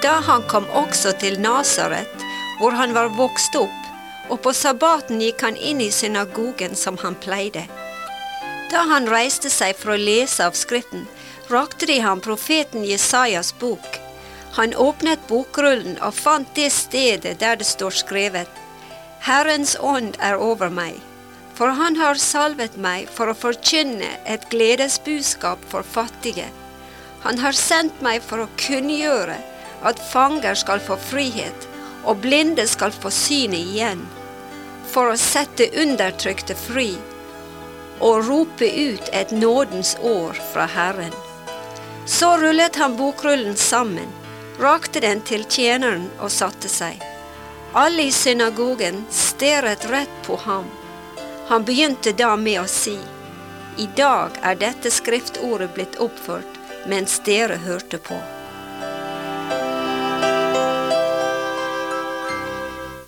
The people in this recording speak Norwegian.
Da han kom også til Nasaret, hvor han var vokst opp, og på sabbaten gikk han inn i synagogen som han pleide. Da han reiste seg for å lese av skriften, rakte de ham profeten Jesajas bok. Han åpnet bokrullen og fant det stedet der det står skrevet: Herrens ånd er over meg, for han har salvet meg for å forkynne et gledesbudskap for fattige. Han har sendt meg for å kunngjøre at fanger skal få frihet, og blinde skal få syne igjen, for å sette undertrykte fri, og rope ut et nådens år fra Herren. Så rullet han bokrullen sammen, rakte den til tjeneren og satte seg. Alle i synagogen stirret rett på ham. Han begynte da med å si: I dag er dette skriftordet blitt oppført, mens dere hørte på.